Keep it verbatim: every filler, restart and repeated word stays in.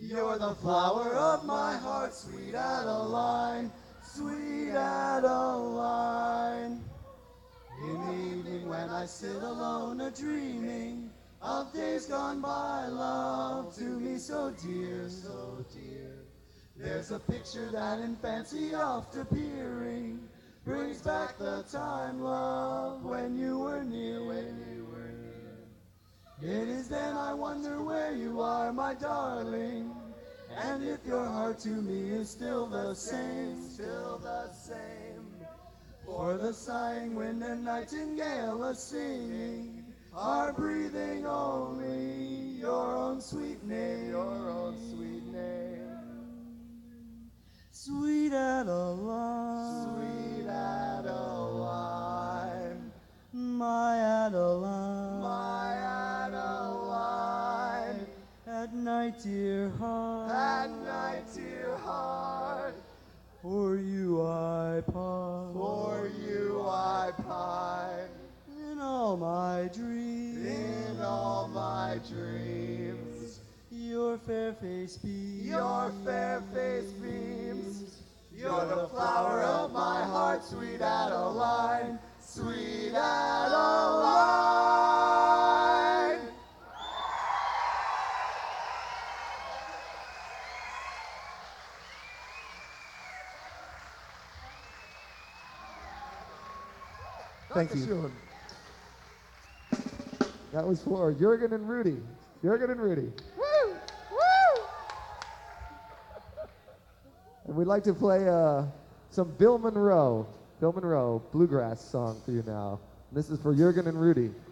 You're the flower of my heart, sweet Adeline, sweet Adeline. In the evening when I sit alone a-dreaming of days gone by, love to me so dear, so dear. There's a picture that in fancy oft appearing brings back the time, love, when you were near, when you were near. It is then I wonder where you are, my darling, and if your heart to me is still the same, still the same. For the sighing wind and nightingale a-singing are breathing only your own sweet name, your own sweet name. Sweet Adeline, sweet Adeline, my Adeline, my Adeline. At night, dear heart, at night, dear heart, for you I pine, for you I pine. In all my dreams, in all my dreams, your fair face beams, your fair face beams. You're the flower of my heart, sweet Adeline, sweet Adeline. Thank you. That was for Jürgen and Rudy. Jürgen and Rudy. Woo! Woo! And we'd like to play uh, some Bill Monroe, Bill Monroe bluegrass song for you now. This is for Jürgen and Rudy.